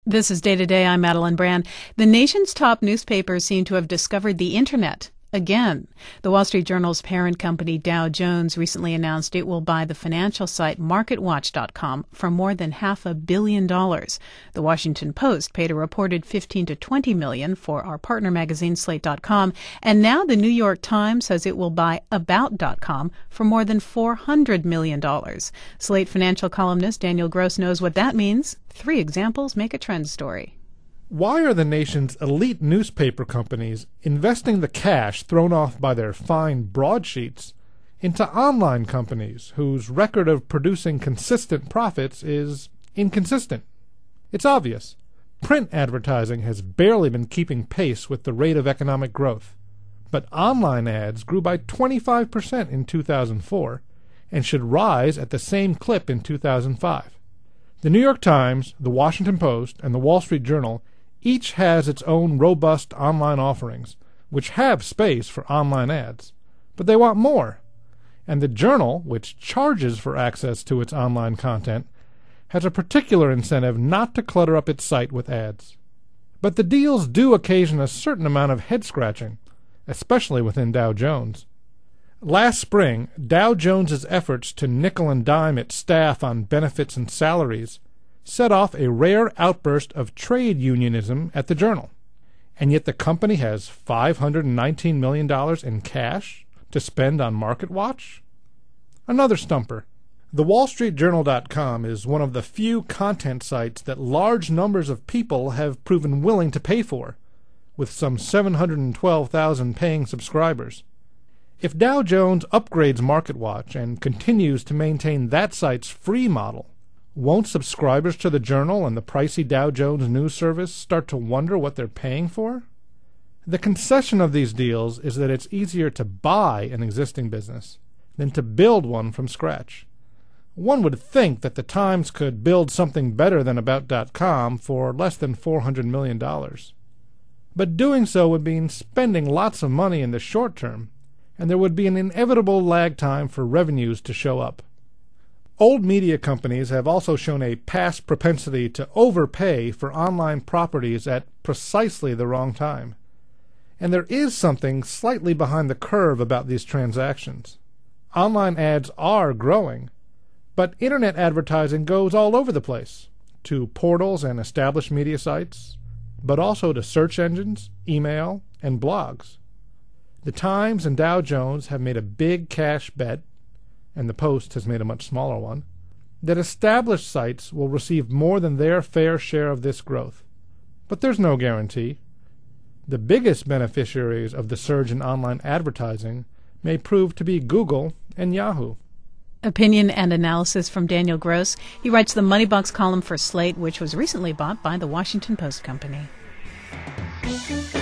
This is Day to Day. I'm Madeline Brand. The nation's top newspapers seem to have discovered the Internet again. The Wall Street Journal's parent company Dow Jones recently announced it will buy the financial site MarketWatch.com for more than $500 million. The Washington Post paid a reported $15 to $20 million for our partner magazine Slate.com, and now the New York Times says it will buy About.com for more than $400 million. Slate financial columnist Daniel Gross knows what that means. 3 examples make a trend story. Why are the nation's elite newspaper companies investing the cash thrown off by their fine broadsheets into online companies whose record of producing consistent profits is inconsistent? It's obvious. Print advertising has barely been keeping pace with the rate of economic growth. But online ads grew by 25% in 2004 and should rise at the same clip in 2005. The New York Times, the Washington Post, and the Wall Street Journal each has its own robust online offerings, which have space for online ads. But they want more. And the Journal, which charges for access to its online content, has a particular incentive not to clutter up its site with ads. But the deals do occasion a certain amount of head-scratching, especially within Dow Jones. Last spring, Dow Jones's efforts to nickel and dime its staff on benefits and salaries set off a rare outburst of trade unionism at the Journal. And yet the company has $519 million in cash to spend on MarketWatch? Another stumper. The WallStreetJournal.com is one of the few content sites that large numbers of people have proven willing to pay for, with some 712,000 paying subscribers. If Dow Jones upgrades MarketWatch and continues to maintain that site's free model, won't subscribers to the Journal and the pricey Dow Jones news service start to wonder what they're paying for? The concession of these deals is that it's easier to buy an existing business than to build one from scratch. One would think that the Times could build something better than About.com for less than $400 million. But doing so would mean spending lots of money in the short term, and there would be an inevitable lag time for revenues to show up. Old media companies have also shown a past propensity to overpay for online properties at precisely the wrong time. And there is something slightly behind the curve about these transactions. Online ads are growing, but Internet advertising goes all over the place, to portals and established media sites, but also to search engines, email, and blogs. The Times and Dow Jones have made a big cash bet, and the Post has made a much smaller one, that established sites will receive more than their fair share of this growth. But there's no guarantee. The biggest beneficiaries of the surge in online advertising may prove to be Google and Yahoo. Opinion and analysis from Daniel Gross. He writes the Moneybox column for Slate, which was recently bought by the Washington Post Company.